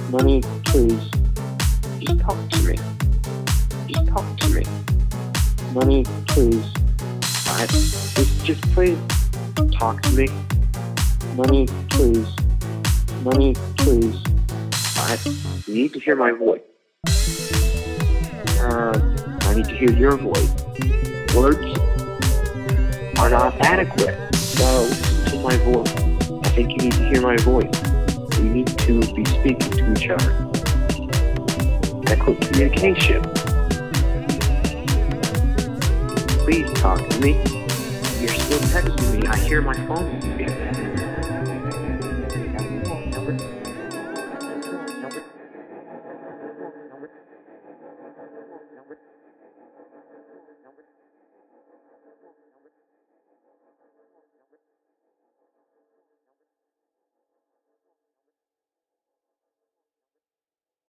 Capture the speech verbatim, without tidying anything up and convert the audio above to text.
Money, please. Just talk to me. Just talk to me. Money, please. I, just, just please talk to me. Money, please. Money, please. I you need to hear my voice. Uh, I need to hear your voice. Words are not adequate. So, listen to my voice. I think you need to hear my voice. We need to be speaking to each other. Adequate communication. Please talk to me. You're still texting me. I hear my phone.